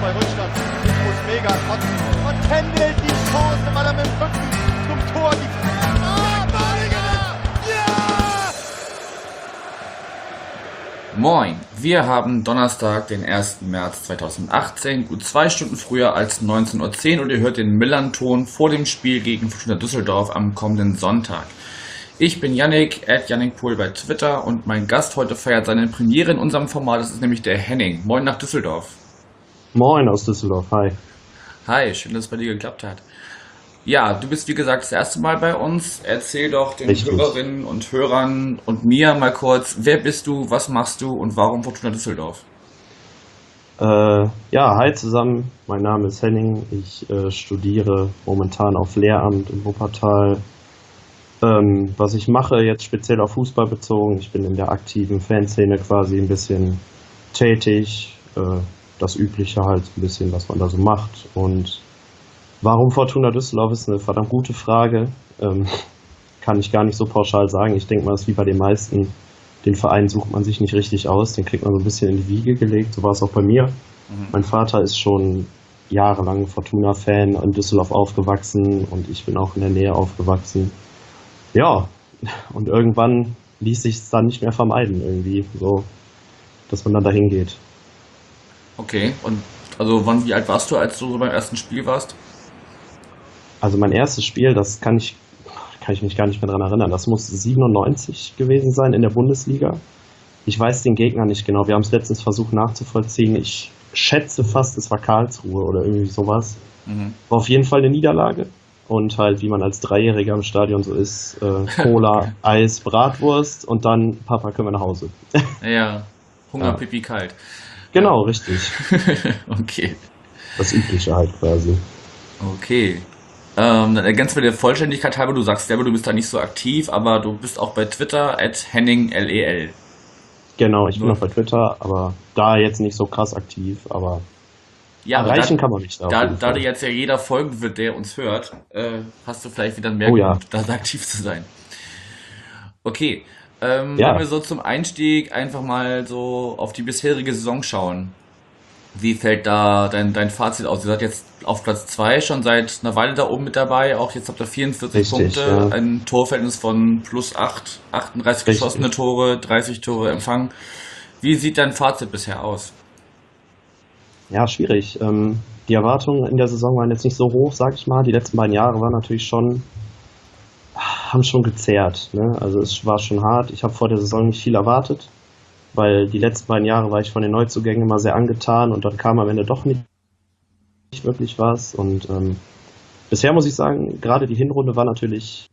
2 Rückstand. Jetzt muss Mega trotzen und händelt die Chance, weil er mit dem Rücken zum Tor liegt. Moin, wir haben Donnerstag, den 1. März 2018, gut 2 Stunden früher als 19:10 Uhr und ihr hört den Millern-Ton vor dem Spiel gegen Fortuna Düsseldorf am kommenden Sonntag. Ich bin Yannick, @YannickPohl bei Twitter und mein Gast heute feiert seine Premiere in unserem Format, das ist nämlich der Henning. Moin nach Düsseldorf. Moin aus Düsseldorf, hi. Hi, schön, dass es bei dir geklappt hat. Ja, du bist wie gesagt das erste Mal bei uns. Erzähl doch den Richtig. Hörerinnen und Hörern und mir mal kurz, wer bist du, was machst du und warum Fortuna Düsseldorf? Hi zusammen, mein Name ist Henning, ich studiere momentan auf Lehramt in Wuppertal. Was ich mache, jetzt speziell auf Fußball bezogen, ich bin in der aktiven Fanszene quasi ein bisschen tätig, das Übliche halt ein bisschen, was man da so macht. Und warum Fortuna Düsseldorf ist eine verdammt gute Frage, kann ich gar nicht so pauschal sagen. Ich denke mal, es ist wie bei den meisten, den Verein sucht man sich nicht richtig aus, den kriegt man so ein bisschen in die Wiege gelegt, so war es auch bei mir. Mein Vater ist schon jahrelang Fortuna-Fan, in Düsseldorf aufgewachsen und ich bin auch in der Nähe aufgewachsen. Ja, und irgendwann ließ sich es dann nicht mehr vermeiden irgendwie, so, dass man dann dahin geht. Okay, und also wie alt warst du, als du so beim ersten Spiel warst? Also mein erstes Spiel, das kann ich mich gar nicht mehr dran erinnern. Das muss 97 gewesen sein in der Bundesliga. Ich weiß den Gegner nicht genau. Wir haben es letztens versucht nachzuvollziehen. Ich schätze fast, es war Karlsruhe oder irgendwie sowas. War auf jeden Fall eine Niederlage. Und halt, wie man als Dreijähriger im Stadion so ist, Cola, Eis, Bratwurst und dann, Papa, können wir nach Hause. Ja, Hunger, Ja. Pipi, kalt. Genau, richtig. Okay, Das Übliche halt quasi. okay. Dann ganz für der Vollständigkeit halber, du sagst selber, du bist da nicht so aktiv, aber du bist auch bei Twitter @HenningLEL. Genau, ich bin noch bei Twitter, aber da jetzt nicht so krass aktiv, aber Ja, aber erreichen kann man mich da. auf da jeden Fall. dir jetzt ja jeder folgen wird, der uns hört, hast du vielleicht wieder mehr Oh ja. Grund, da aktiv zu sein. Okay, Ja. wenn wir so zum Einstieg einfach mal so auf die bisherige Saison schauen. Wie fällt da dein Fazit aus? Ihr seid jetzt auf Platz 2 schon seit einer Weile da oben mit dabei. Auch jetzt habt ihr 44 Richtig, Punkte, ja. ein Torverhältnis von +8, 38 Richtig. geschossene Tore, 30 Tore empfangen. Wie sieht dein Fazit bisher aus? Ja, schwierig. Die Erwartungen in der Saison waren jetzt nicht so hoch, sag ich mal. Die letzten beiden Jahre waren natürlich haben schon gezerrt. Ne? Also es war schon hart. Ich habe vor der Saison nicht viel erwartet, weil die letzten beiden Jahre war ich von den Neuzugängen immer sehr angetan und dann kam am Ende doch nicht wirklich was. Und bisher muss ich sagen, gerade die Hinrunde war natürlich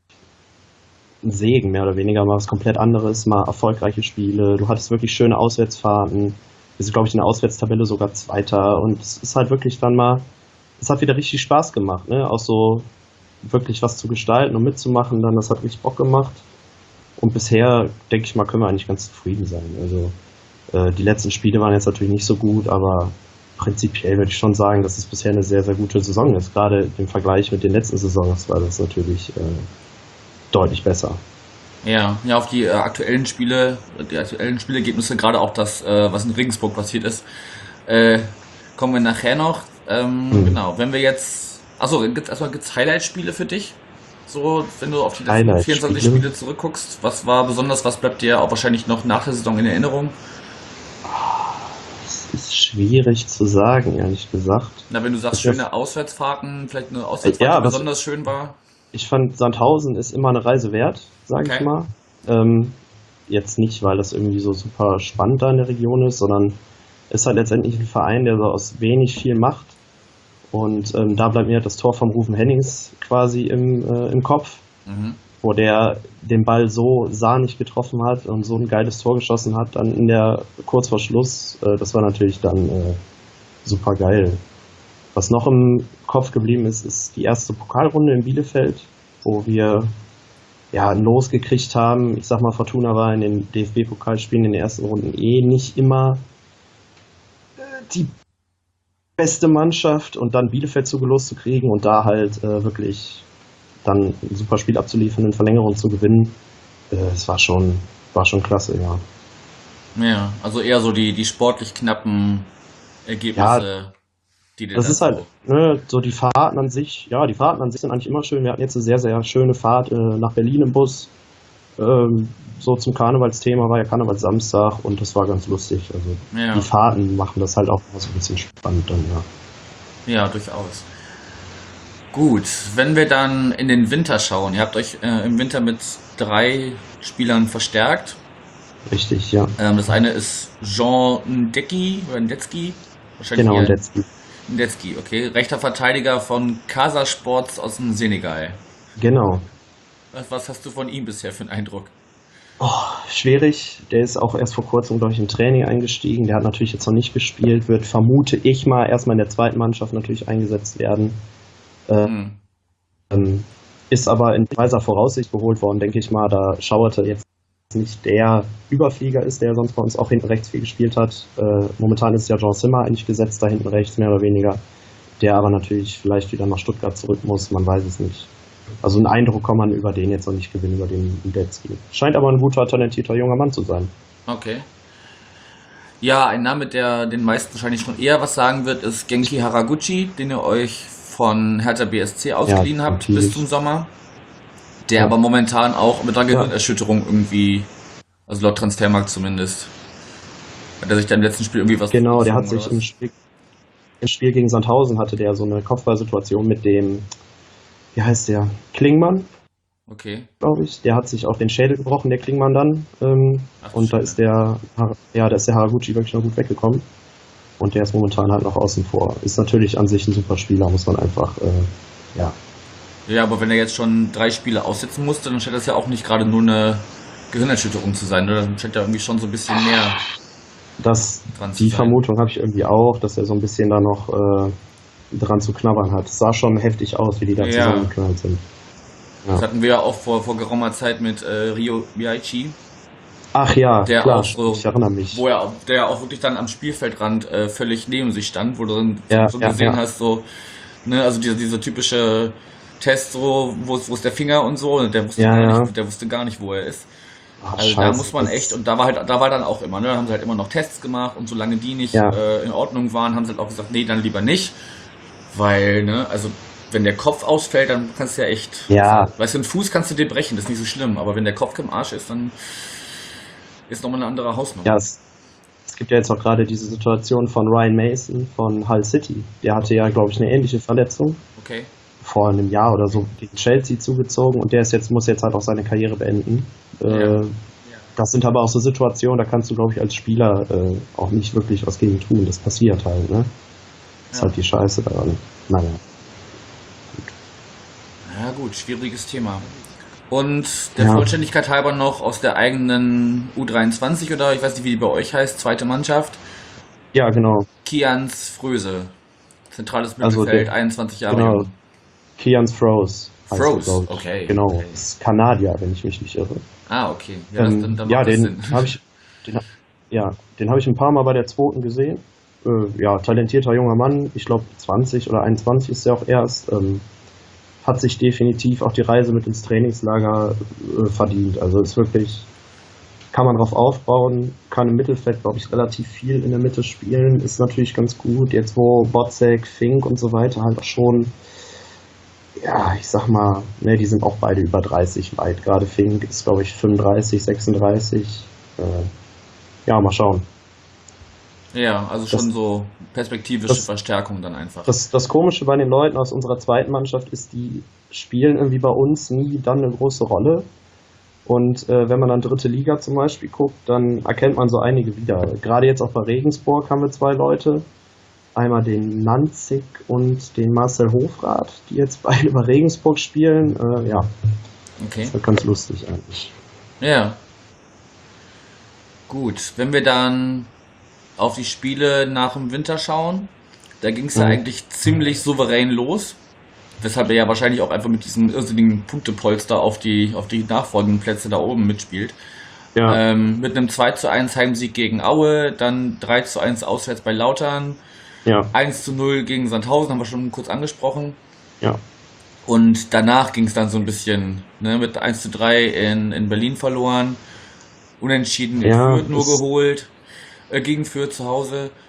ein Segen, mehr oder weniger, mal was komplett anderes, mal erfolgreiche Spiele. Du hattest wirklich schöne Auswärtsfahrten. Wir sind, glaube ich, in der Auswärtstabelle sogar Zweiter. Und es ist halt wirklich dann mal, es hat wieder richtig Spaß gemacht, ne? Auch so wirklich was zu gestalten und mitzumachen, dann, das hat richtig Bock gemacht. Und bisher, denke ich mal, können wir eigentlich ganz zufrieden sein. Also die letzten Spiele waren jetzt natürlich nicht so gut, aber prinzipiell würde ich schon sagen, dass es bisher eine sehr, sehr gute Saison ist. Gerade im Vergleich mit den letzten Saisons war das natürlich deutlich besser. Ja, auf die aktuellen Spielergebnisse, gerade auch das, was in Regensburg passiert ist, kommen wir nachher noch. Genau, wenn wir jetzt, gibt's Highlight-Spiele für dich? So, wenn du auf die letzten 24 Spiele zurückguckst, was war besonders, was bleibt dir auch wahrscheinlich noch nach der Saison in Erinnerung? Das ist schwierig zu sagen, ehrlich gesagt. Na, wenn du sagst, schöne Auswärtsfahrten, vielleicht eine Auswärtsfahrt, Ja, die besonders schön war. Ich fand, Sandhausen ist immer eine Reise wert, sage ich mal. Jetzt nicht, weil das irgendwie so super spannend da in der Region ist, sondern ist halt letztendlich ein Verein, der so aus wenig viel macht. Und da bleibt mir halt das Tor vom Rufen Hennings quasi im Kopf, wo der den Ball so sahnig getroffen hat und so ein geiles Tor geschossen hat, dann kurz vor Schluss. Das war natürlich dann super geil. Was noch im Kopf geblieben ist, ist die erste Pokalrunde in Bielefeld, wo wir ein Los gekriegt haben. Ich sag mal, Fortuna war in den DFB-Pokalspielen in den ersten Runden nicht immer die beste Mannschaft und dann Bielefeld zugelost zu kriegen und da halt wirklich dann ein super Spiel abzuliefern, in Verlängerung zu gewinnen, das war schon klasse, ja. Ja, also eher so die sportlich knappen Ergebnisse. die dir Das da ist halt, so. ne, so die Fahrten an sich, ja, die Fahrten an sich sind eigentlich immer schön. Wir hatten jetzt eine sehr, sehr schöne Fahrt nach Berlin im Bus. So zum Karnevalsthema war ja Karnevalssamstag und das war ganz lustig. Also Ja, die Fahrten machen das halt auch immer so ein bisschen spannend dann, ja. ja, durchaus. Gut, wenn wir dann in den Winter schauen, ihr habt euch im Winter mit 3 Spielern verstärkt. Richtig, ja. Das eine ist Jean Ndeki oder Ndetski, wahrscheinlich Genau, und eher jetzt, Ndetski, okay. Rechter Verteidiger von Casa Sports aus dem Senegal. genau. Was hast du von ihm bisher für einen Eindruck? Schwierig. Der ist auch erst vor kurzem, glaube ich, im Training eingestiegen. Der hat natürlich jetzt noch nicht gespielt, wird, vermute ich mal, erstmal in der zweiten Mannschaft natürlich eingesetzt werden. Hm. Ist aber in weiser Voraussicht geholt worden, denke ich mal, da Schauerte jetzt nicht der Überflieger ist, der sonst bei uns auch hinten rechts viel gespielt hat. Momentan ist ja Jean Zimmer eigentlich gesetzt, da hinten rechts mehr oder weniger, der aber natürlich vielleicht wieder nach Stuttgart zurück muss, man weiß es nicht. Also einen Eindruck kann man über den jetzt noch nicht gewinnen, über den Udetski. Scheint aber ein guter, talentierter junger Mann zu sein. Okay. Ja, ein Name, der den meisten wahrscheinlich schon eher was sagen wird, ist Genki Haraguchi, den ihr euch von Hertha BSC ausgeliehen habt natürlich. bis zum Sommer. Der Ja. aber momentan auch mit einer Gehirnerschütterung irgendwie, also laut Transfermarkt zumindest, hat er sich da im letzten Spiel irgendwie was Genau, der hat gezogen, sich oder im Spiel gegen Sandhausen hatte der so eine Kopfballsituation mit dem, wie heißt der, Klingmann, was? Okay. glaube ich. Der hat sich auch den Schädel gebrochen, der Klingmann dann. Ach, Und da schön. ist da ist der Haraguchi wirklich noch gut weggekommen. Und der ist momentan halt noch außen vor. Ist natürlich an sich ein super Spieler, muss man einfach, ja. Ja, aber wenn er jetzt schon 3 Spiele aussetzen musste, dann scheint das ja auch nicht gerade nur eine Gehirnerschütterung zu sein, oder? Dann scheint ja irgendwie schon so ein bisschen mehr dran zu Die sein. Vermutung habe ich irgendwie auch, dass er so ein bisschen da noch dran zu knabbern hat. Es sah schon heftig aus, wie die da Ja. zusammengeknallt sind. Das Ja. hatten wir ja auch vor geraumer Zeit mit Rio Biaichi, Ach ja, der klar, auch so, ich erinnere mich. der auch wirklich dann am Spielfeldrand völlig neben sich stand, wo du dann Ja, so ja, gesehen ja. hast, so, ne, also dieser typische Test, so, wo ist der Finger und so, und Ja. der wusste gar nicht, wo er ist. Ach, Also da scheiße, muss man das- echt, und da war dann auch immer, ne, da haben sie halt immer noch Tests gemacht und solange die nicht Ja. in Ordnung waren, haben sie halt auch gesagt, nee, dann lieber nicht, weil, ne, also wenn der Kopf ausfällt, dann kannst du ja echt, Ja. weißt du, einen Fuß kannst du dir brechen, das ist nicht so schlimm, aber wenn der Kopf im Arsch ist, dann ist nochmal eine andere Hausnummer. Ja, es gibt ja jetzt auch gerade diese Situation von Ryan Mason von Hull City. Der hatte ja, glaube ich, eine ähnliche Verletzung Okay. vor einem Jahr oder so gegen Chelsea zugezogen und muss jetzt halt auch seine Karriere beenden. Ja. Das sind aber auch so Situationen, da kannst du, glaube ich, als Spieler auch nicht wirklich was gegen tun. Das passiert halt, ne? Das ist Ja. halt die Scheiße daran. Naja. Ja gut, schwieriges Thema. Und der Ja. Vollständigkeit halber noch aus der eigenen U23 oder ich weiß nicht, wie die bei euch heißt, zweite Mannschaft, Ja, genau. Kians Fröse. Zentrales Also Mittelfeld, der- 21 Jahre Genau. jung. Kians Froze. heißt er, Froze, glaub ich. okay. Genau. Okay. Ist Kanadier, wenn ich mich nicht irre. Ah, okay. Ja, dann Ja, macht das den Sinn. habe ich, den habe ich ein paar Mal bei der zweiten gesehen. Ja, talentierter junger Mann, ich glaube 20 oder 21 ist er auch erst. Hat sich definitiv auch die Reise mit ins Trainingslager verdient. Also ist wirklich, kann man drauf aufbauen, kann im Mittelfeld, glaube ich, relativ viel in der Mitte spielen, ist natürlich ganz gut. Jetzt wo Botzek, Fink und so weiter halt auch schon, ja, ich sag mal, ne, die sind auch beide über 30 weit. Gerade Fink ist, glaube ich, 35, 36. Ja, mal schauen. Ja, also schon Das- so perspektivische das- Verstärkung dann einfach. Das Komische bei den Leuten aus unserer zweiten Mannschaft ist, die spielen irgendwie bei uns nie dann eine große Rolle. Und wenn man dann dritte Liga zum Beispiel guckt, dann erkennt man so einige wieder. Gerade jetzt auch bei Regensburg haben wir 2 Leute. Einmal den Nanzig und den Marcel Hofrath, die jetzt beide bei Regensburg spielen. Ja, Okay. ist halt ganz lustig eigentlich. Ja. Gut, wenn wir dann auf die Spiele nach dem Winter schauen, da ging es ja Mhm. eigentlich ziemlich souverän los. Weshalb er ja wahrscheinlich auch einfach mit diesem irrsinnigen Punktepolster auf die nachfolgenden Plätze da oben mitspielt. Ja, Mit einem 2:1 Heimsieg gegen Aue, dann 3:1 auswärts bei Lautern, ja, 1:0 gegen Sandhausen, haben wir schon kurz angesprochen. ja. Und danach ging es dann so ein bisschen, ne, mit 1:3 in Berlin verloren, unentschieden in Ja, Fürth nur das- geholt, gegen Fürth zu Hause.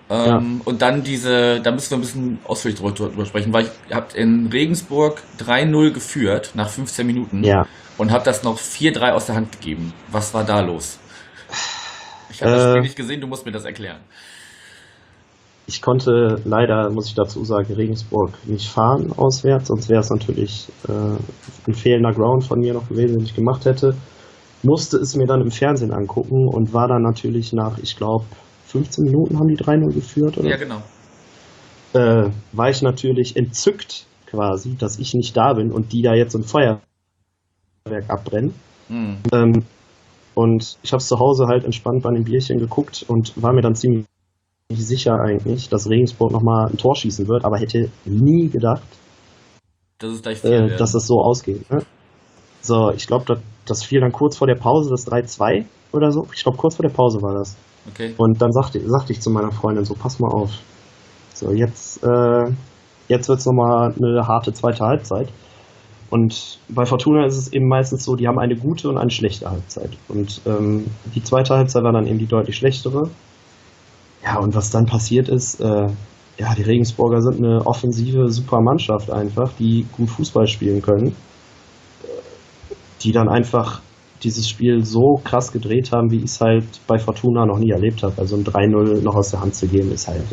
Ja. Und dann da müssen wir ein bisschen ausführlich drüber sprechen, weil ihr habt in Regensburg 3-0 geführt nach 15 Minuten Ja. und habt das noch 4-3 aus der Hand gegeben. Was war da los? Ich habe das Spiel nicht gesehen, du musst mir das erklären. Ich konnte leider, muss ich dazu sagen, Regensburg nicht fahren auswärts, sonst wäre es natürlich ein fehlender Ground von mir noch gewesen, den ich gemacht hätte. Musste es mir dann im Fernsehen angucken und war dann natürlich nach, ich glaube, 15 Minuten haben die 3-0 geführt, oder? Ja, genau. War ich natürlich entzückt quasi, dass ich nicht da bin und die da jetzt ein Feuerwerk abbrennen. Mhm. Und ich habe es zu Hause halt entspannt bei einem Bierchen geguckt und war mir dann ziemlich sicher eigentlich, dass Regensburg nochmal ein Tor schießen wird, aber hätte nie gedacht, Das ist gleich 4 dass es so ausgeht. Ne? So, ich glaube, das fiel dann kurz vor der Pause, das 3-2 oder so. Ich glaube, kurz vor der Pause war das. Okay. Und dann sagte ich zu meiner Freundin so, pass mal auf. So, jetzt wird's nochmal eine harte zweite Halbzeit. Und bei Fortuna ist es eben meistens so, die haben eine gute und eine schlechte Halbzeit. Und die zweite Halbzeit war dann eben die deutlich schlechtere. Ja, und was dann passiert ist, die Regensburger sind eine offensive, super Mannschaft einfach, die gut Fußball spielen können, die dann einfach dieses Spiel so krass gedreht haben, wie ich es halt bei Fortuna noch nie erlebt habe. Also ein 3-0 noch aus der Hand zu geben, ist halt...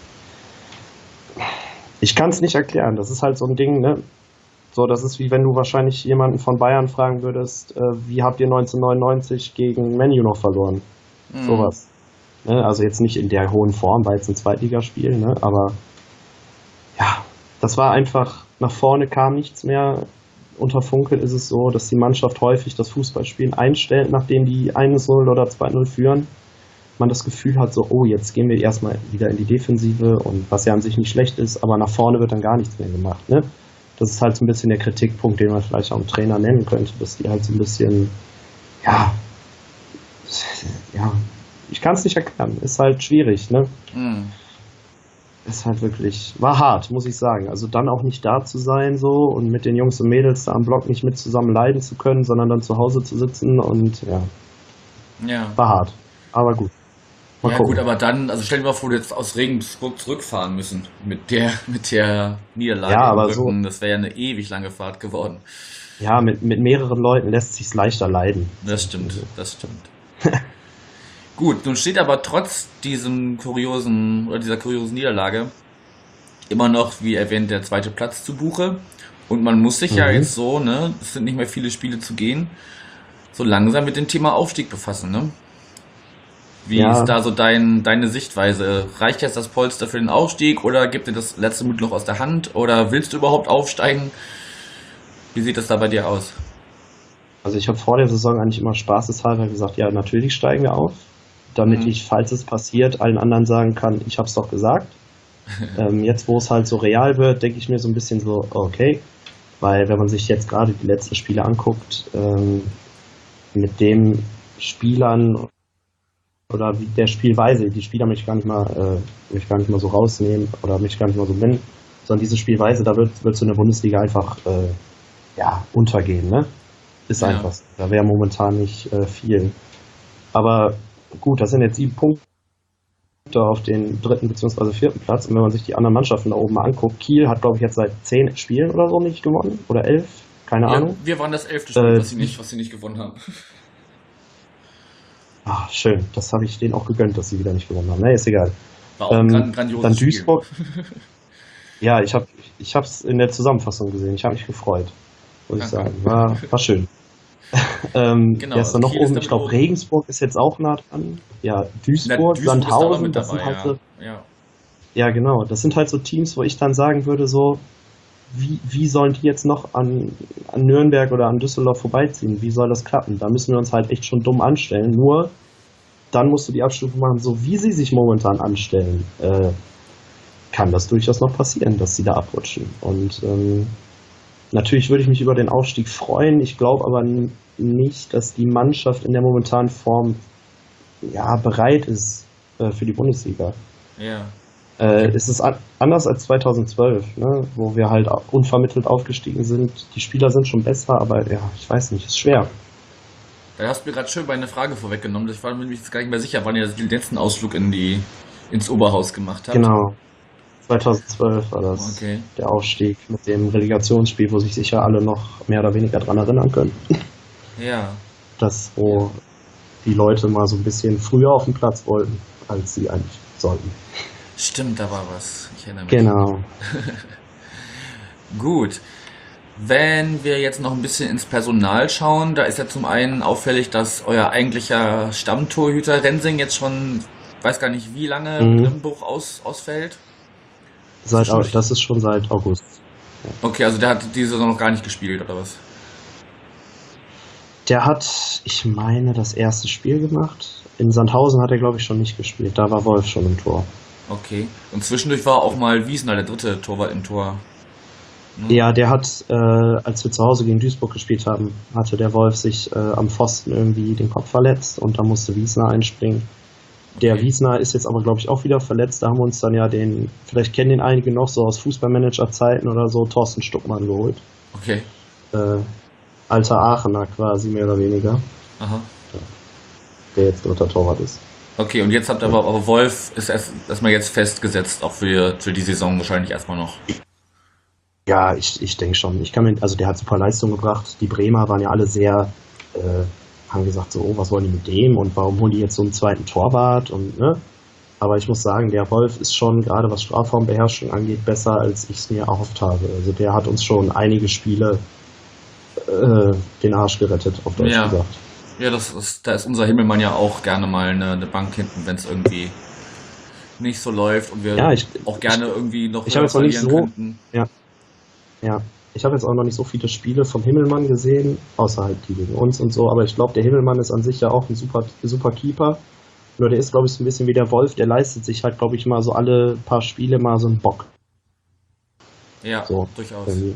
ich kann es nicht erklären. Das ist halt so ein Ding, ne? So, das ist wie wenn du wahrscheinlich jemanden von Bayern fragen würdest, wie habt ihr 1999 gegen Man U noch verloren? Sowas. Ne? Also jetzt nicht in der hohen Form, weil es ein Zweitligaspiel, ne? Aber ja, das war einfach, nach vorne kam nichts mehr. Unter Funkel ist es so, dass die Mannschaft häufig das Fußballspielen einstellt, nachdem die 1-0 oder 2-0 führen. Man das Gefühl hat so, oh, jetzt gehen wir erstmal wieder in die Defensive und was ja an sich nicht schlecht ist, aber nach vorne wird dann gar nichts mehr gemacht. Ne? Das ist halt so ein bisschen der Kritikpunkt, den man vielleicht auch einem Trainer nennen könnte, dass die halt so ein bisschen, ja, ich kann es nicht erklären, ist halt schwierig, ne? Ist halt wirklich, war hart, muss ich sagen. Also dann auch nicht da zu sein so und mit den Jungs und Mädels da am Block nicht mit zusammen leiden zu können, sondern dann zu Hause zu sitzen und Ja. war hart. Aber gut. Mal Ja gucken. gut, aber dann, also stell dir mal vor, du jetzt aus Regensburg zurückfahren müssen mit der Niederlage Ja, im aber Rücken. Das wäre ja eine ewig lange Fahrt geworden. Ja, mit mehreren Leuten lässt sich's leichter leiden. Das stimmt. Gut, nun steht aber trotz dieser kuriosen Niederlage immer noch, wie erwähnt, der zweite Platz zu Buche. Und man muss sich ja jetzt so, ne, es sind nicht mehr viele Spiele zu gehen, so langsam mit dem Thema Aufstieg befassen, ne? Wie Ja. ist da so deine Sichtweise? Reicht jetzt das Polster für den Aufstieg oder gibt dir das letzte Mutloch aus der Hand oder willst du überhaupt aufsteigen? Wie sieht das da bei dir aus? Also ich habe vor der Saison eigentlich immer spaßeshalber gesagt, ja, natürlich steigen wir auf, damit ich, falls es passiert, allen anderen sagen kann, ich habe es doch gesagt. Jetzt, wo es halt so real wird, denke ich mir so ein bisschen so, okay, weil wenn man sich jetzt gerade die letzten Spiele anguckt, mit den Spielern oder wie der Spielweise, die Spieler möchte ich gar nicht mal so rausnehmen oder möchte ich gar nicht mal so nennen, sondern diese Spielweise, da wird so eine Bundesliga einfach untergehen, ne? Ist Ja. einfach so. Da wäre momentan nicht viel. Aber gut, das sind jetzt 7 Punkte auf den 3. bzw. 4. Platz. Und wenn man sich die anderen Mannschaften da oben mal anguckt, Kiel hat, glaube ich, jetzt seit 10 Spielen oder so nicht gewonnen. Oder 11, keine Ahnung. Wir waren das 11. Spiel, was sie nicht gewonnen haben. Ah, schön. Das habe ich denen auch gegönnt, dass sie wieder nicht gewonnen haben. Ne, ist egal. War auch ein grandioses Dann Spiel. Duisburg. Ja, ich habe es in der Zusammenfassung gesehen. Ich habe mich gefreut, muss ich Danke. sagen. War schön. Genau, Wer ist da noch Kiel ist oben? damit Ich glaube, oben. Regensburg ist jetzt auch nah dran. Ja, Duisburg, Duisburg ist da auch Sandhausen, mit das dabei, sind halt so, ja. ja genau, das sind halt so Teams, wo ich dann sagen würde, so, wie sollen die jetzt noch an Nürnberg oder an Düsseldorf vorbeiziehen? Wie soll das klappen? Da müssen wir uns halt echt schon dumm anstellen. Nur, dann musst du die Abstufung machen, so wie sie sich momentan anstellen, kann das durchaus noch passieren, dass sie da abrutschen. Und natürlich würde ich mich über den Aufstieg freuen. Ich glaube aber nicht, dass die Mannschaft in der momentanen Form bereit ist für die Bundesliga. Ja. Es ist anders als 2012, ne, wo wir halt unvermittelt aufgestiegen sind. Die Spieler sind schon besser, aber ja, ich weiß nicht, ist schwer. Da hast du mir gerade schön bei einer Frage vorweggenommen. Ich war mir jetzt gar nicht mehr sicher, wann ihr den letzten Ausflug in die ins Oberhaus gemacht habt. Genau. 2012 war das Okay. der Aufstieg mit dem Relegationsspiel, wo sich sicher alle noch mehr oder weniger dran erinnern können. Ja. Das, wo die Leute mal so ein bisschen früher auf den Platz wollten, als sie eigentlich sollten. Stimmt, da war was. Ich erinnere mich. Genau. Gut. Wenn wir jetzt noch ein bisschen ins Personal schauen, da ist ja zum einen auffällig, dass euer eigentlicher Stammtorhüter Rensing jetzt schon, weiß gar nicht wie lange, mit einem Bruch ausfällt. Das ist schon seit August. Okay, also der hat diese Saison noch gar nicht gespielt, oder was? Der hat, ich meine, das erste Spiel gemacht. In Sandhausen hat er, glaube ich, schon nicht gespielt. Da war Wolf schon im Tor. Okay. Und zwischendurch war auch mal Wiesner, der dritte Torwart im Tor. Ja, der hat, als wir zu Hause gegen Duisburg gespielt haben, hatte der Wolf sich am Pfosten irgendwie den Kopf verletzt und da musste Wiesner einspringen. Der Okay. Wiesner ist jetzt aber, glaube ich, auch wieder verletzt. Da haben wir uns dann ja vielleicht kennen den einige noch so aus Fußballmanager-Zeiten oder so, Thorsten Stuckmann geholt. Okay. Alter Aachener quasi, mehr oder weniger, Aha. der jetzt dritter Torwart ist. Okay, und jetzt habt ihr aber Wolf ist erstmal jetzt festgesetzt, auch für die Saison wahrscheinlich erstmal noch. Ja, ich denke schon. Also der hat super Leistung gebracht. Die Bremer waren ja alle sehr, haben gesagt so, oh, was wollen die mit dem und warum holen die jetzt so einen zweiten Torwart und ne? Aber ich muss sagen, der Wolf ist schon, gerade was Strafraumbeherrschung angeht, besser, als ich es mir erhofft habe. Also der hat uns schon einige Spiele den Arsch gerettet, auf Deutsch Ja. gesagt. Ja, da ist unser Himmelmann ja auch gerne mal eine Bank hinten, wenn es irgendwie nicht so läuft und wir Ja, auch gerne irgendwie noch ich habe jetzt noch nicht verlieren so- könnten. Ja, ich habe jetzt auch noch nicht so viele Spiele vom Himmelmann gesehen, außer halt die gegen uns und so, aber ich glaube, der Himmelmann ist an sich ja auch ein super Keeper. Nur der ist, glaube ich, so ein bisschen wie der Wolf, der leistet sich halt, glaube ich, mal so alle paar Spiele mal so einen Bock. Ja, So, durchaus. irgendwie.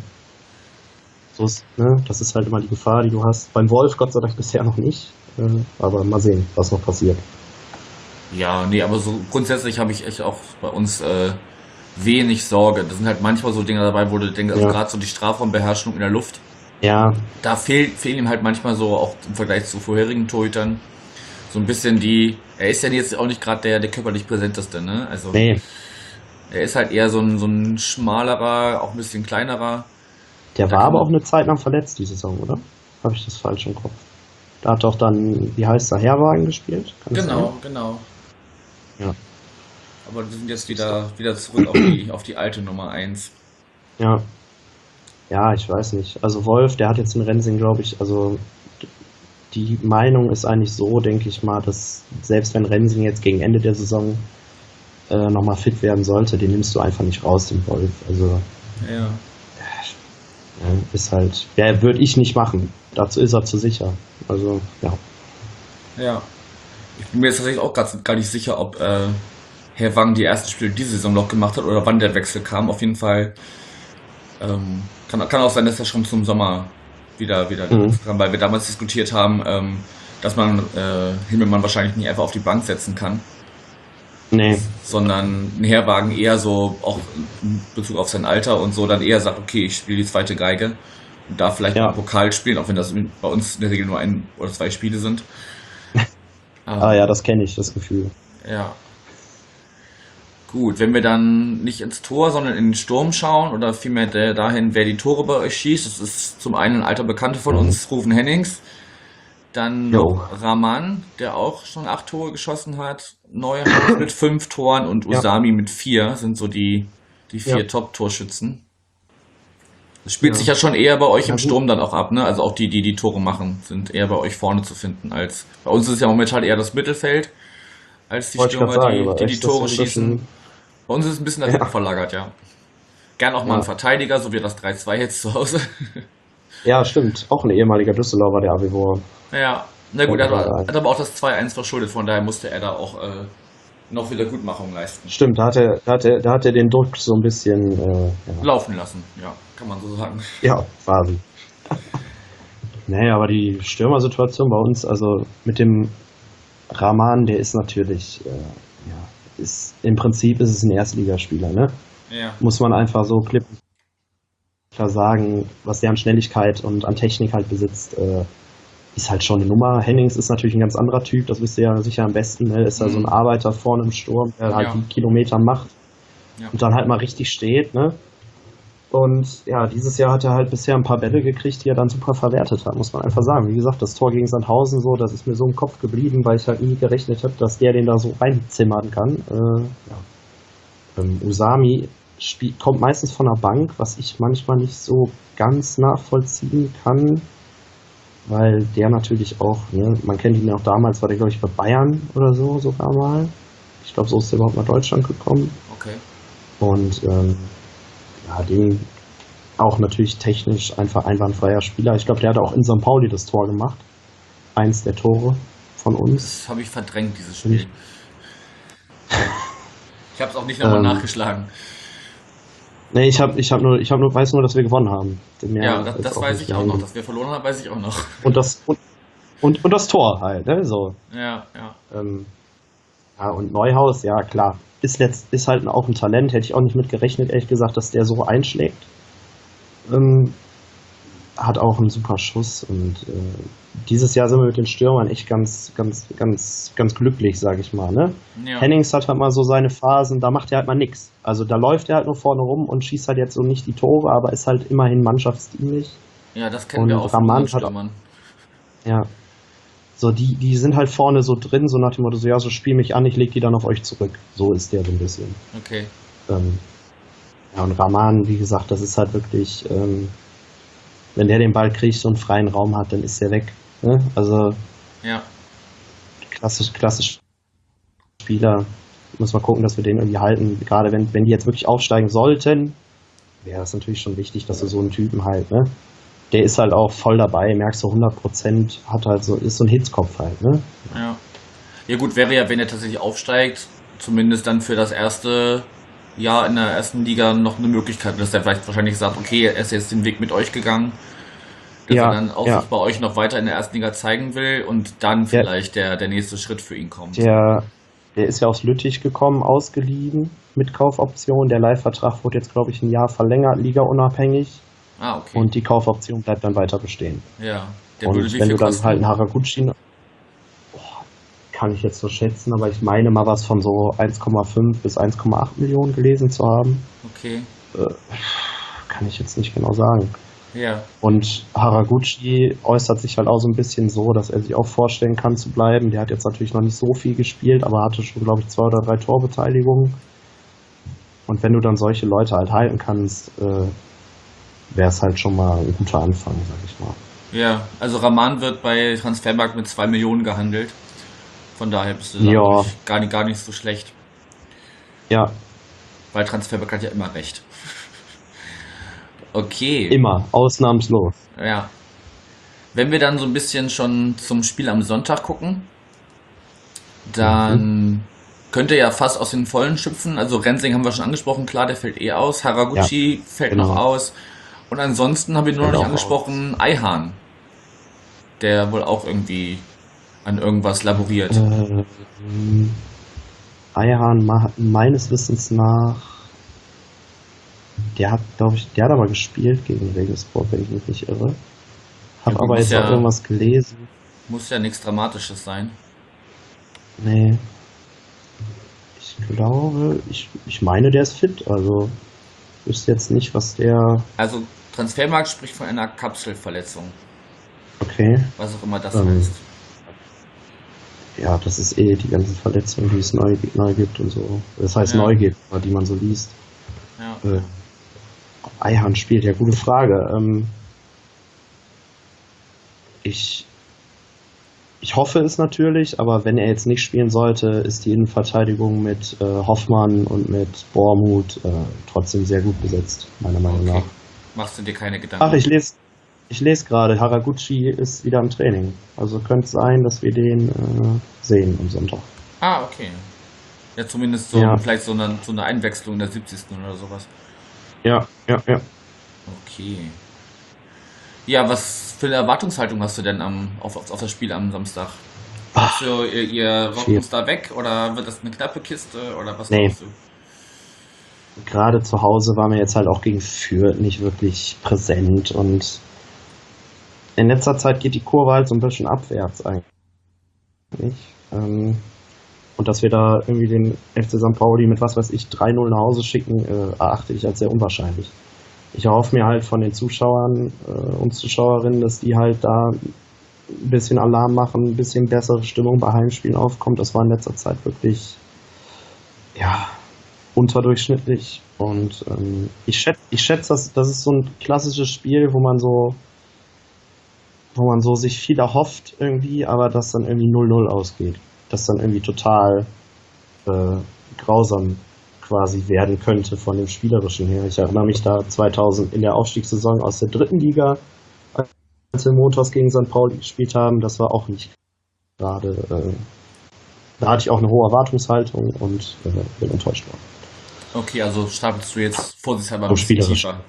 So ist, ne? Das ist halt immer die Gefahr, die du hast. Beim Wolf Gott sei Dank bisher noch nicht, aber mal sehen, was noch passiert. Ja, nee, aber so grundsätzlich habe ich echt auch bei uns wenig Sorge. Das sind halt manchmal so Dinge dabei, wo du denkst, also Ja. gerade so die Strafraumbeherrschung in der Luft, Ja, da fehlen ihm halt manchmal so, auch im Vergleich zu vorherigen Torhütern, so ein bisschen er ist ja jetzt auch nicht gerade der körperlich präsenteste, ne? Also nee, er ist halt eher so ein schmalerer, auch ein bisschen kleinerer. der Da war kann aber man- auch eine Zeit lang verletzt, die Saison, oder? Habe ich das falsch im Kopf? Da hat doch dann, wie heißt er, Herwagen gespielt? Kann das sein? Genau. Ja. Aber wir sind jetzt wieder zurück auf die alte Nummer 1. Ja. Ja, ich weiß nicht. Also Wolf, der hat jetzt in Rensing, glaube ich, also die Meinung ist eigentlich so, denke ich mal, dass selbst wenn Rensing jetzt gegen Ende der Saison nochmal fit werden sollte, den nimmst du einfach nicht raus, den Wolf. Also Ja. ist halt, würde ich nicht machen. Dazu ist er zu sicher. Also, ja. Ja. Ich bin mir jetzt tatsächlich auch gar nicht sicher, ob Herr Wang die ersten Spiele diese Saison noch gemacht hat oder wann der Wechsel kam. Auf jeden Fall kann auch sein, dass er schon zum Sommer wieder kam, weil wir damals diskutiert haben, dass man Himmelmann wahrscheinlich nicht einfach auf die Bank setzen kann, Nee. sondern ein Herwagen eher so, auch in Bezug auf sein Alter und so, dann eher sagt, okay, ich spiele die zweite Geige und da vielleicht Ja. mal Pokal spielen, auch wenn das bei uns in der Regel nur 1 oder 2 Spiele sind. Ah ja, das kenne ich, das Gefühl. Ja. Gut, wenn wir dann nicht ins Tor, sondern in den Sturm schauen oder vielmehr dahin, wer die Tore bei euch schießt, das ist zum einen ein alter Bekannter von uns, Ruven Hennings, dann Jo. noch Rahman, der auch schon 8 Tore geschossen hat, Neuhaus mit 5 Toren und Ja. Usami mit 4 sind so die 4 Ja. Top-Torschützen. Das spielt Ja. sich ja schon eher bei euch Ja, im gut. Sturm dann auch ab, ne? Also auch die Tore machen, sind eher bei euch vorne zu finden als bei uns ist es ja momentan eher das Mittelfeld als die Wollte ich grad Stürmer, sagen, aber die echt, Tore das ist schießen. ein- Bei uns ist es ein bisschen nach hinten verlagert, ja. Gern auch mal Ja. ein Verteidiger, so wie das 3-2 jetzt zu Hause. Ja, stimmt. Auch ein ehemaliger Düsseldorfer, der Avivor. Ja, na gut, er Ja, hat aber auch das 2-1 verschuldet, von daher musste er da auch noch Wiedergutmachung leisten. Stimmt, da hat er den Druck so ein bisschen Laufen lassen, ja, kann man so sagen. ja, quasi. Nee, aber die Stürmersituation bei uns, also mit dem Rahman, der ist natürlich, im Prinzip ist es ein Erstligaspieler, ne? Ja, Muss man einfach so klipp und klar sagen, was der an Schnelligkeit und an Technik halt besitzt, ist halt schon eine Nummer. Hennings ist natürlich ein ganz anderer Typ, das wisst ihr ja sicher am besten. Ne? Ist ja so ein Arbeiter vorne im Sturm, der halt die Kilometer macht und dann halt mal richtig steht. Ne? Und ja, dieses Jahr hat er halt bisher ein paar Bälle gekriegt, die er dann super verwertet hat, muss man einfach sagen. Wie gesagt, das Tor gegen Sandhausen so, das ist mir so im Kopf geblieben, weil ich halt nie gerechnet habe, dass der den da so reinzimmern kann. Usami kommt meistens von der Bank, was ich manchmal nicht so ganz nachvollziehen kann, weil der natürlich auch, ne, man kennt ihn ja auch damals, war der glaube ich bei Bayern oder so sogar mal. Ich glaube, so ist er überhaupt nach Deutschland gekommen. Okay. Und den auch natürlich technisch einfach einwandfreier Spieler. Ich glaube, der hat auch in St. Pauli das Tor gemacht. Eins der Tore von uns. Das habe ich verdrängt, dieses Spiel. Ich habe es auch nicht nochmal nachgeschlagen. Nee, ich weiß nur, dass wir gewonnen haben. Das weiß ich auch noch. Dass wir verloren haben, weiß ich auch noch. Und das Tor halt, ne? So. Ja. Und Neuhaus, ja klar, ist halt auch ein Talent, hätte ich auch nicht mit gerechnet, ehrlich gesagt, dass der so einschlägt. Hat auch einen super Schuss und dieses Jahr sind wir mit den Stürmern echt ganz glücklich, sage ich mal. Ne? Ja. Hennings hat halt mal so seine Phasen, da macht er halt mal nix. Also da läuft er halt nur vorne rum und schießt halt jetzt so nicht die Tore, aber ist halt immerhin mannschaftsdienlich. Ja, das kennen wir auch von Raman Stürmern. Ja. So, die sind halt vorne so drin, so nach dem Motto, so ja, so spiel mich an, ich leg die dann auf euch zurück. So ist der so ein bisschen. Okay. Und Raman, wie gesagt, das ist halt wirklich, wenn der den Ball kriegt, so einen freien Raum hat, dann ist der weg. Ne? Also, klassisch Spieler. Muss man gucken, dass wir den irgendwie halten. Gerade wenn die jetzt wirklich aufsteigen sollten, wäre es natürlich schon wichtig, dass du so einen Typen halt, ne? Der ist halt auch voll dabei, merkst du 100%, ist so ein Hitzkopf halt, ne? Ja gut, wäre ja, wenn er tatsächlich aufsteigt, zumindest dann für das erste Jahr in der ersten Liga noch eine Möglichkeit, dass er vielleicht wahrscheinlich sagt, okay, er ist jetzt den Weg mit euch gegangen, dass er dann auch sich bei euch noch weiter in der ersten Liga zeigen will und dann vielleicht der nächste Schritt für ihn kommt. Der ist ja aus Lüttich gekommen, ausgeliehen, mit Kaufoption. Der Leihvertrag wurde jetzt, glaube ich, ein Jahr verlängert, ligaunabhängig. Okay. Und die Kaufoption bleibt dann weiter bestehen. Ja. Und wenn du dann halt einen Haraguchi, kann ich jetzt so schätzen, aber ich meine mal was von so 1,5 bis 1,8 Millionen gelesen zu haben. Okay. Kann ich jetzt nicht genau sagen. Ja. Und Haraguchi äußert sich halt auch so ein bisschen so, dass er sich auch vorstellen kann zu bleiben. Der hat jetzt natürlich noch nicht so viel gespielt, aber hatte schon, glaube ich, 2 oder 3 Torbeteiligungen. Und wenn du dann solche Leute halt halten kannst, wäre es halt schon mal ein guter Anfang, sag ich mal. Ja, also Raman wird bei Transfermarkt mit 2 Millionen gehandelt. Von daher bist du gar nicht so schlecht. Ja. Weil Transfermarkt hat ja immer recht. Okay. Immer, ausnahmslos. Ja. Wenn wir dann so ein bisschen schon zum Spiel am Sonntag gucken, dann könnte ja fast aus den Vollen schöpfen. Also Rensing haben wir schon angesprochen, klar, der fällt aus. Haraguchi fällt noch aus. Und ansonsten haben wir nur noch nicht angesprochen, Ayhan, der wohl auch irgendwie an irgendwas laboriert. Ayhan meines Wissens nach, der hat aber gespielt gegen Regensburg, wenn ich mich nicht irre. Hab aber jetzt auch irgendwas gelesen. Muss ja nichts Dramatisches sein. Nee. Ich glaube, ich meine, der ist fit, also ich wüsste jetzt nicht, was der... Also Transfermarkt spricht von einer Kapselverletzung. Okay. Was auch immer das heißt. Ja, das ist die ganzen Verletzungen, die es neu gibt und so. Das heißt neu gibt, die man so liest. Ja. Ayhan spielt, ja, gute Frage. Ich hoffe es natürlich, aber wenn er jetzt nicht spielen sollte, ist die Innenverteidigung mit Hoffmann und mit Bormuth trotzdem sehr gut besetzt, meiner Meinung nach. Machst du dir keine Gedanken? Ach, ich lese gerade, Haraguchi ist wieder im Training. Also könnte es sein, dass wir den sehen am Sonntag. Okay. Ja, zumindest vielleicht so eine Einwechslung in der 70. oder sowas. Ja. Okay. Ja, was für eine Erwartungshaltung hast du denn auf das Spiel am Samstag? Hast du, ihr rockt uns da weg oder wird das eine knappe Kiste oder was glaubst du? Gerade zu Hause waren wir jetzt halt auch gegen Fürth nicht wirklich präsent und in letzter Zeit geht die Kurve halt so ein bisschen abwärts eigentlich. Und dass wir da irgendwie den FC St. Pauli mit, was weiß ich, 3-0 nach Hause schicken, erachte ich als sehr unwahrscheinlich. Ich erhoffe mir halt von den Zuschauern und Zuschauerinnen, dass die halt da ein bisschen Alarm machen, ein bisschen bessere Stimmung bei Heimspielen aufkommt. Das war in letzter Zeit wirklich, ja, unterdurchschnittlich. Und ich schätze, das ist so ein klassisches Spiel, wo man so sich viel erhofft irgendwie, aber das dann irgendwie 0-0 ausgeht. Das dann irgendwie total grausam quasi werden könnte von dem Spielerischen her. Ich erinnere mich da 2000 in der Aufstiegssaison aus der 3. Liga, als wir montags gegen St. Pauli gespielt haben, das war auch nicht gerade, da hatte ich auch eine hohe Erwartungshaltung und bin enttäuscht worden. Okay, also stapelst du jetzt vorsichtshalber ein So bisschen spielerisch. tiefer.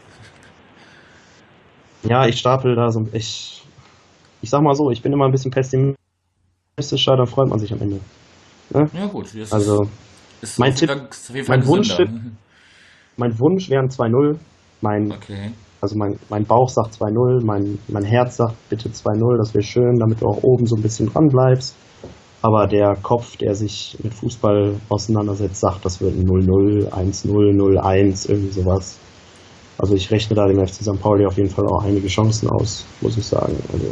Ja, ich stapel da so, ich sag mal so, ich bin immer ein bisschen pessimistischer, dann freut man sich am Ende. Ne? Ja gut, das Also, ist mein auf Tipp- jeden Fall- auf jeden Fall mein Wunsch- gesünder. mein Wunsch wären 2-0, Okay. also mein Bauch sagt 2-0, mein Herz sagt bitte 2-0, das wäre schön, damit du auch oben so ein bisschen dran bleibst. Aber der Kopf, der sich mit Fußball auseinandersetzt, sagt, das wird ein 0-0, 1-0, 0-1, irgendwie sowas. Also ich rechne da dem FC St. Pauli auf jeden Fall auch einige Chancen aus, muss ich sagen. Also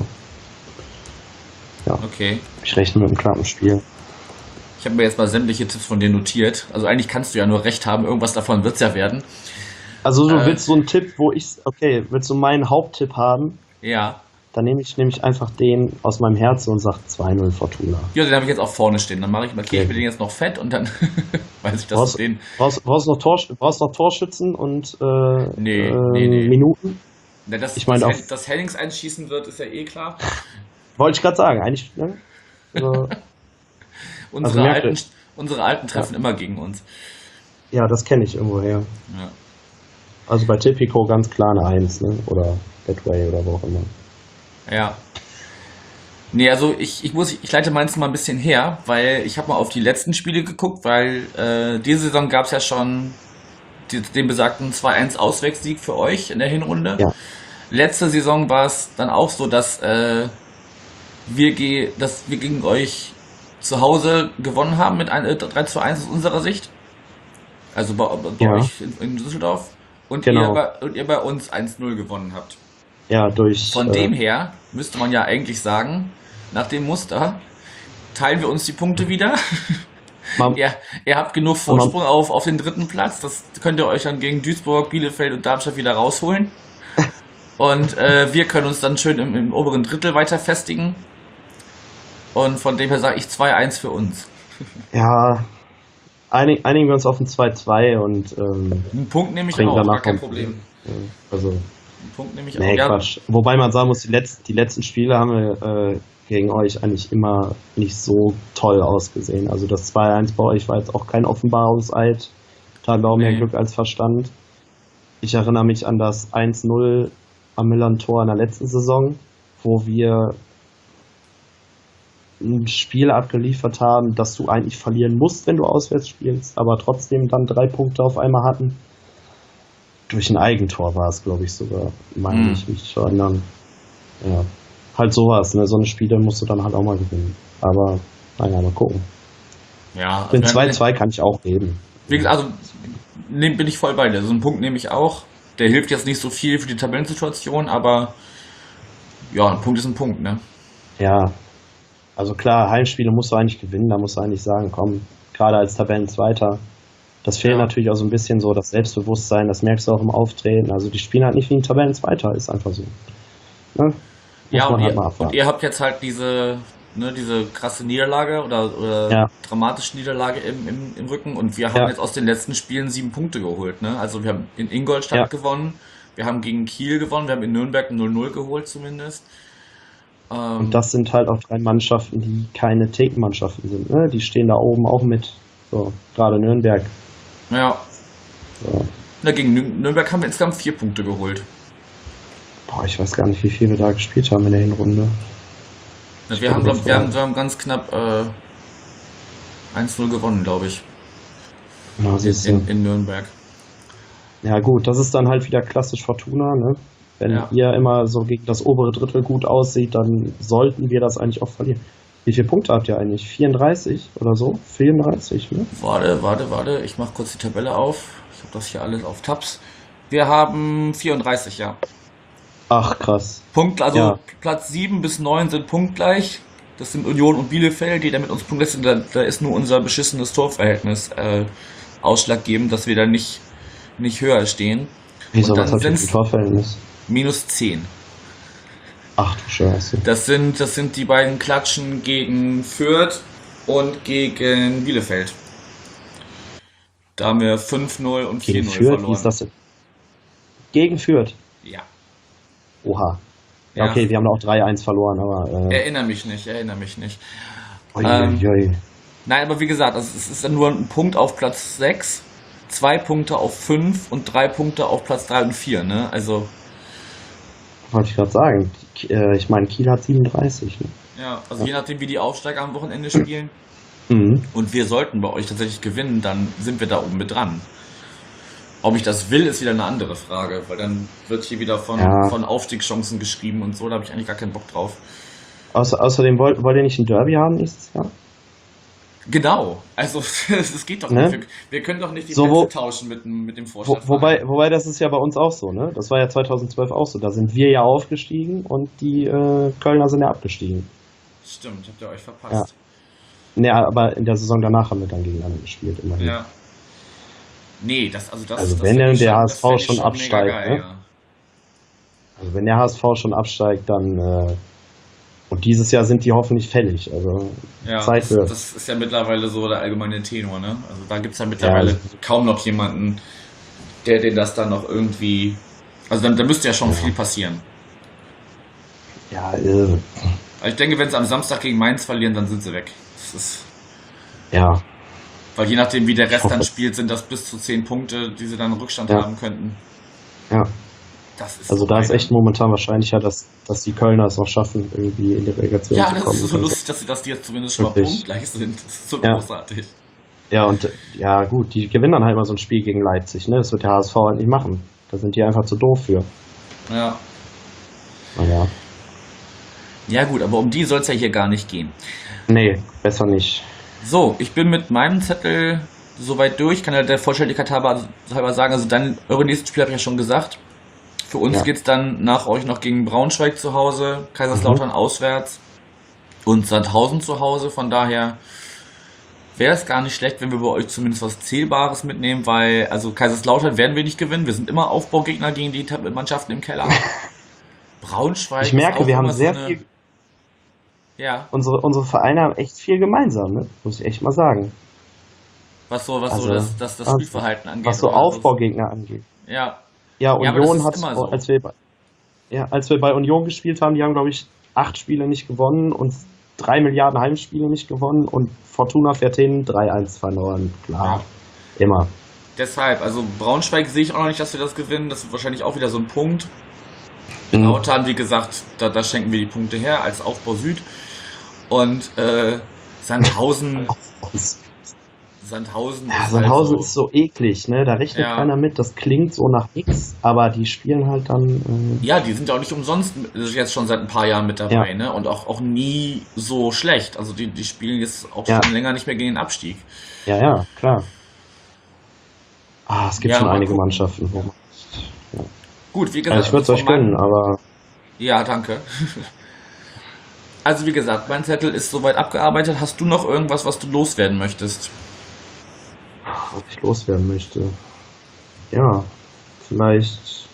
Okay. ich rechne mit einem knappen Spiel. Ich habe mir jetzt mal sämtliche Tipps von dir notiert. Also eigentlich kannst du ja nur recht haben, irgendwas davon wird es ja werden. Also du willst so einen Tipp, willst du meinen Haupttipp haben? Ja. Dann nehme ich nämlich einfach den aus meinem Herzen und sage 2-0 Fortuna. Ja, den habe ich jetzt auch vorne stehen. Dann mache ich, markiere ich mir den jetzt noch fett und dann weiß ich, dass du den. Brauchst noch Torschützen und Nee. Minuten? Na, Ich meine auch- dass Hennings einschießen wird, ist ja eh klar. Wollte ich gerade sagen, eigentlich. Ne? Also, Unsere, merkt alten, unsere Alten treffen immer gegen uns. ja, das kenne ich irgendwoher. Ja. Also bei Tipico ganz klar eine 1, ne? Oder Betway oder wo auch immer. Ja. Nee, also ich leite meins mal ein bisschen her, weil ich habe mal auf die letzten Spiele geguckt, weil diese Saison gab es ja schon den besagten 2-1 Auswärtssieg für euch in der Hinrunde. Ja. Letzte Saison war es dann auch so, dass wir gegen euch zu Hause gewonnen haben mit 3-1 aus unserer Sicht. Also bei Ja. euch in Düsseldorf. Und Genau. ihr bei uns 1-0 gewonnen habt. Ja, durch. Von dem her müsste man ja eigentlich sagen, nach dem Muster teilen wir uns die Punkte wieder. man, Ihr habt genug Vorsprung auf den 3. Platz. Das könnt ihr euch dann gegen Duisburg, Bielefeld und Darmstadt wieder rausholen. Und wir können uns dann schön im oberen Drittel weiter festigen. Und von dem her sage ich 2-1 für uns. ja, einigen wir uns auf ein 2-2 und Einen Punkt nehme ich bringen auch, gar danach kein noch- Problem. also Einen Punkt nehme ich nee, auch. Ja, Quatsch. Wobei man sagen muss, die letzten Spiele haben wir gegen euch eigentlich immer nicht so toll ausgesehen. Also das 2-1 bei euch war jetzt auch kein Offenbarungseid. Da haben wir auch mehr Nee. Glück als Verstand. Ich erinnere mich an das 1-0 am Millern-Tor in der letzten Saison, wo wir ein Spiel abgeliefert haben, das du eigentlich verlieren musst, wenn du auswärts spielst, aber trotzdem dann 3 Punkte auf einmal hatten. Durch ein Eigentor war es, glaube ich, sogar, meine ich mich zu erinnern. Ja, halt sowas, ne? So eine Spiele musst du dann halt auch mal gewinnen. Aber, naja, mal gucken. ja, Mit wir haben- 2-2 kann ich auch leben. Wie gesagt, also bin ich voll bei dir. So einen Punkt nehme ich auch. Der hilft jetzt nicht so viel für die Tabellensituation, aber ja, ein Punkt ist ein Punkt, ne? Ja, also klar, Heimspiele musst du eigentlich gewinnen, da musst du eigentlich sagen, komm, gerade als Tabellenzweiter, das fehlt Ja. natürlich auch so ein bisschen so das Selbstbewusstsein, das merkst du auch im Auftreten, also die spielen halt nicht wie ein Tabellenzweiter, ist einfach so. Ne? Muss Ja, man und halt mal und abwarten. ihr habt jetzt halt diese krasse Niederlage oder Ja. dramatische Niederlage im Rücken und wir haben Ja. jetzt aus den letzten Spielen 7 Punkte geholt, ne? Also wir haben in Ingolstadt Ja. gewonnen, wir haben gegen Kiel gewonnen, wir haben in Nürnberg 0-0 geholt zumindest. Und das sind halt auch 3 Mannschaften, die keine Thekenmannschaften sind, ne? Die stehen da oben auch mit, so, gerade Nürnberg. Ja. So. Na, gegen Nürnberg haben wir insgesamt 4 Punkte geholt. Boah, ich weiß gar nicht, wie viel wir da gespielt haben in der Hinrunde. Na, wir haben ganz knapp 1-0 gewonnen, glaube ich, Ja, siehst du. in Nürnberg. Ja gut, das ist dann halt wieder klassisch Fortuna, ne? Wenn Ja. ihr immer so gegen das obere Drittel gut aussieht, dann sollten wir das eigentlich auch verlieren. Wie viele Punkte habt ihr eigentlich? 34 oder so? 34, ne? Warte. Ich mache kurz die Tabelle auf. Ich habe das hier alles auf Tabs. Wir haben 34, ja. Ach, krass. Also Ja. Platz 7 bis 9 sind punktgleich. Das sind Union und Bielefeld, die da mit uns punktgleich sind. Da ist nur unser beschissenes Torverhältnis ausschlaggebend, dass wir da nicht höher stehen. Wieso, Und was dann habt ihr für sind's ein Torverhältnis? minus 10. Ach du Scheiße. Das sind die beiden Klatschen gegen Fürth und gegen Bielefeld. Da haben wir 5-0 und 4-0 Gegen Fürth, verloren. wie ist das denn? Gegen Fürth? Ja. Oha. Ja, Ja. okay, wir haben auch 3-1 verloren, aber... Erinnere mich nicht. Ui, ui, ui. Nein, aber wie gesagt, also es ist dann nur ein Punkt auf Platz 6, 2 Punkte auf 5 und 3 Punkte auf Platz 3 und 4, ne? Also, Wollte ich gerade sagen. Ich meine, Kiel hat 37. Ne? ja, also je nachdem, wie die Aufsteiger am Wochenende spielen Mhm. und wir sollten bei euch tatsächlich gewinnen, dann sind wir da oben mit dran. Ob ich das will, ist wieder eine andere Frage, weil dann wird hier wieder von Aufstiegschancen geschrieben und so, da habe ich eigentlich gar keinen Bock drauf. Außerdem wollt ihr nicht ein Derby haben nächstes Jahr? Genau, also es geht doch Ne? nicht. Wir können doch nicht die So, Plätze tauschen mit dem Vorstand. Wobei das ist ja bei uns auch so, ne? Das war ja 2012 auch so. Da sind wir ja aufgestiegen und die Kölner sind ja abgestiegen. Stimmt, habt ihr euch verpasst. Ne, aber in der Saison danach haben wir dann gegeneinander gespielt, immerhin. Ja. Nee, das Also das wenn find ich der das HSV find ich schon mega absteigt, geil, ne? ja. Also wenn der HSV schon absteigt, dann und dieses Jahr sind die hoffentlich fällig. Also Ja, Zeit wird. das ist ja mittlerweile so der allgemeine Tenor, ne? Also da gibt es ja mittlerweile Ja. kaum noch jemanden, der den das dann noch irgendwie. Also da müsste ja schon viel passieren. Ja, Also ich denke, wenn sie am Samstag gegen Mainz verlieren, dann sind sie weg. Das ist, ja. weil je nachdem, wie der Rest hoffe dann es. spielt, sind das bis zu 10 Punkte, die sie dann Rückstand Ja. haben könnten. Ja. Das ist Also so da ist geil. echt momentan wahrscheinlicher, dass die Kölner es noch schaffen, irgendwie in die Relegation Ja, zu das kommen. ist so lustig, dass die jetzt zumindest schon mal Wirklich. punktgleich sind. Das ist so Ja. großartig. Ja, und ja gut, die gewinnen dann halt mal so ein Spiel gegen Leipzig, ne? Das wird der HSV halt nicht machen. Da sind die einfach zu doof für. Ja. Naja. Ja gut, aber um die soll es ja hier gar nicht gehen. Nee, besser nicht. So, ich bin mit meinem Zettel soweit durch. Kann ja der Vollständigkeit halber sagen, also dann, eure nächsten Spiel habe ich ja schon gesagt. Für uns Ja. geht's dann nach euch noch gegen Braunschweig zu Hause, Kaiserslautern auswärts und Sandhausen zu Hause. Von daher wäre es gar nicht schlecht, wenn wir bei euch zumindest was Zählbares mitnehmen, weil also Kaiserslautern werden wir nicht gewinnen. Wir sind immer Aufbaugegner gegen die Mannschaften im Keller. Braunschweig Ich merke, ist auch wir haben immer sehr so eine, viel, ja, unsere Vereine haben echt viel gemeinsam, ne? Muss ich echt mal sagen. was so Also, das Spielverhalten angeht. Was so oder Aufbaugegner angeht. Ja, Ja, aber das Union ist hat, immer so. als wir bei Union gespielt haben, die haben, glaube ich, 8 Spiele nicht gewonnen und 3 Milliarden Heimspiele nicht gewonnen und Fortuna Fertin 3-1 verloren. Klar, immer. deshalb, also Braunschweig sehe ich auch noch nicht, dass wir das gewinnen. Das wird wahrscheinlich auch wieder so ein Punkt. Mhm. Lautern, wie gesagt, da schenken wir die Punkte her als Aufbau Süd. Und Sandhausen, Sandhausen Ja, ist Sandhausen halt ist so eklig, ne? Da rechnet Ja. keiner mit. Das klingt so nach nix, aber die spielen halt dann. ja, die sind ja auch nicht umsonst jetzt schon seit ein paar Jahren mit dabei, Ja. ne? Und auch nie so schlecht. Also die spielen jetzt auch Ja. schon länger nicht mehr gegen den Abstieg. Ja, klar. Es gibt Ja, schon mal einige gucken. Mannschaften, wo man. Gut, wie gesagt, Also ich würde es von euch gönnen, meinem- aber Ja, danke. Also wie gesagt, mein Zettel ist soweit abgearbeitet. Hast du noch irgendwas, was du loswerden möchtest? was ich loswerden möchte. Ja, vielleicht.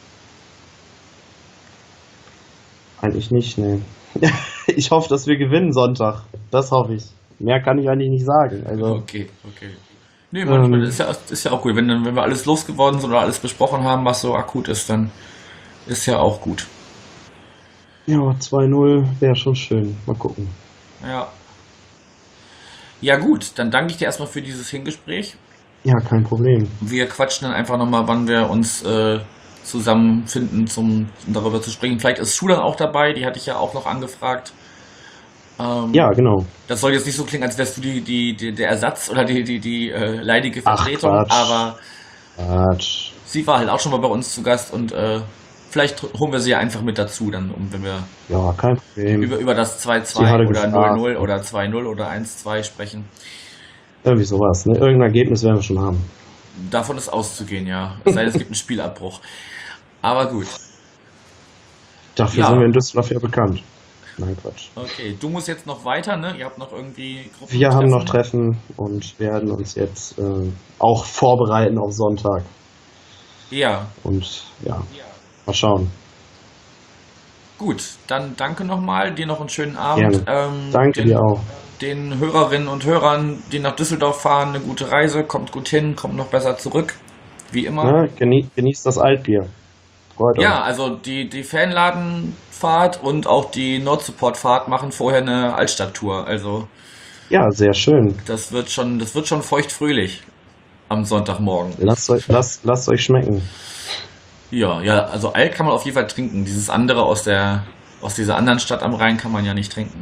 Eigentlich nicht, ne. Ich hoffe, dass wir gewinnen Sonntag. Das hoffe ich. Mehr kann ich eigentlich nicht sagen. Also, Okay. Nee, manchmal ist ja auch gut. Wenn wir alles losgeworden sind oder alles besprochen haben, was so akut ist, dann ist ja auch gut. ja, 2-0 wäre schon schön. Mal gucken. Ja. Ja gut, dann danke ich dir erstmal für dieses Hingespräch. Ja, kein Problem. Wir quatschen dann einfach nochmal, wann wir uns zusammenfinden, um darüber zu sprechen. Vielleicht ist Schulan auch dabei, die hatte ich ja auch noch angefragt. Ja, genau. Das soll jetzt nicht so klingen, als wärst du der Ersatz oder die leidige Ach, Vertretung, Quatsch. aber Quatsch. sie war halt auch schon mal bei uns zu Gast und Vielleicht holen wir sie ja einfach mit dazu, dann, wenn wir Ja, kein Problem. über das Sie hatte 2-2 oder gefragt. 0-0 oder 2-0 oder 1-2 sprechen. Irgendwie sowas. Ne? Irgendein Ergebnis werden wir schon haben. Davon ist auszugehen, ja. Es sei denn, es gibt einen Spielabbruch. Aber gut. Dafür Ja. sind wir in Düsseldorf ja bekannt. Nein, Quatsch. Okay, du musst jetzt noch weiter, ne? Ihr habt noch irgendwie Wir haben noch Treffen und werden uns jetzt auch vorbereiten auf Sonntag. Ja, Und ja, mal schauen. gut. Dann danke nochmal. Dir noch einen schönen Abend. Danke dir auch. Den Hörerinnen und Hörern, die nach Düsseldorf fahren, eine gute Reise. Kommt gut hin, kommt noch besser zurück. Wie immer. Ne? Genießt das Altbier. Freut euch. Ja, also die Fanladenfahrt und auch die Nord-Support-Fahrt machen vorher eine Altstadttour. Also Ja, sehr schön. das wird schon feuchtfröhlich am Sonntagmorgen. Lasst euch schmecken. Ja, also Alt kann man auf jeden Fall trinken. Dieses andere aus dieser anderen Stadt am Rhein kann man ja nicht trinken.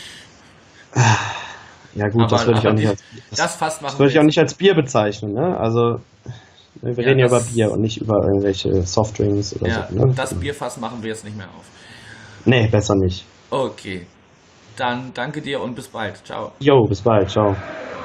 Ja gut, das würde ich auch nicht als das Fass machen das würde ich wir auch jetzt. nicht als Bier bezeichnen, ne? Also wir Ja, reden ja über das- Bier und nicht über irgendwelche Softdrinks oder Ja, so. Ne? das Bierfass machen wir jetzt nicht mehr auf. Nee, besser nicht. Okay. Dann danke dir und bis bald. Ciao. Jo, bis bald, ciao.